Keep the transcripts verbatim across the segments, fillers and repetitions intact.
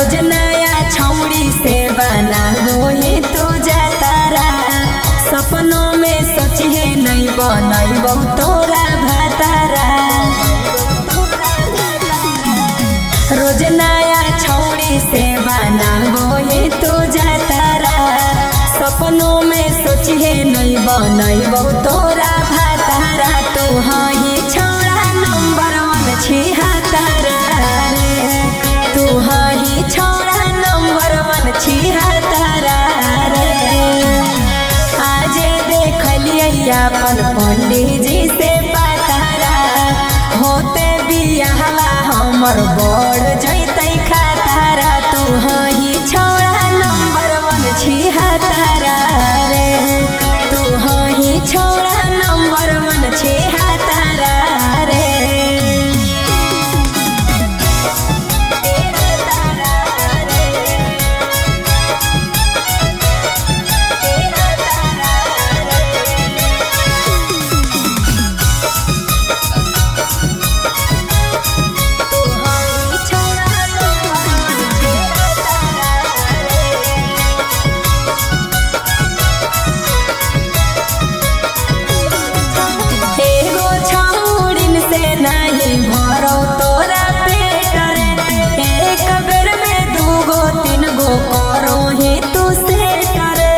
रोज नया छौड़ी से बनाबो ही तू जातारा सपनों में सोचिए नहीं बनैबो तोरा भातारा रोज नया छौड़ी से बनाबो ही तू जातारा सपनों में सोचिए नहीं बनैबो तोरा भातारा तू ही छौड़ा नंबर वन छिहत्तरा रे तू ही छौड़ा नंबर वन छिहत्तरा रे आज देखलिए अपन पंडित जी से पातारा होते बियाहला हमर बड़ जैते खातारा तू ही छौड़ा नंबर वन छिहत्तरा रे तू ही छौड़ा नंबर वन छिहत्तरा रे नहीं भरो तोरा पेट रे एक बेर में दूगो तीन गो करो ही तू सेट रे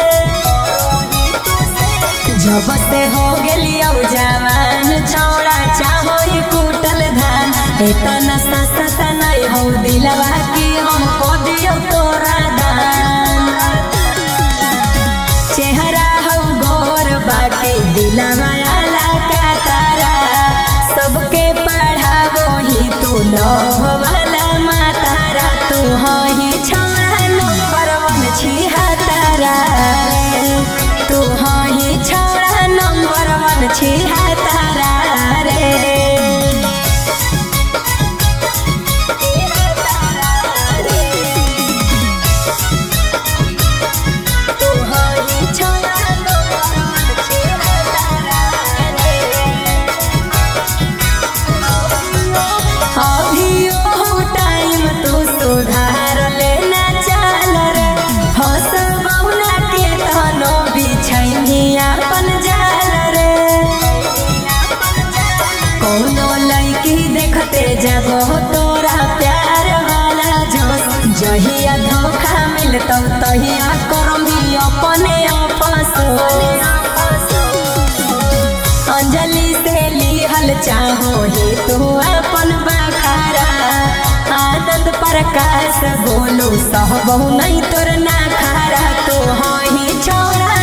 जब से हो गेलियो जवान छौड़ा चाहो ही कुटल धान इतना सस्ता नहीं हो दिलवा की हमको दियो तोरा दान चेहरा हो गोर बाकी दिलवा आला का तारा सबके पढ़ाबो ही तू लव वाला मातारा तू ही छौड़ा नंबर वन छिहत्तरा रे तू ही छौड़ा नंबर वन छिहत्तरा रे सुधार लेना चाल रे हंस बौना के तनो बिछैनी अपन जाल रे कोनो लड़की देखते जाबो तोरा प्यार वाला जोश जहिया धोखा मिलतौ तहिया करमी अपने अफसोस अंजलि से लिहल चाहो ही तू अपन बखारा आनंद प्रकाश बोलू सहबहु नहीं तोर ना खारा तो ही छौड़ा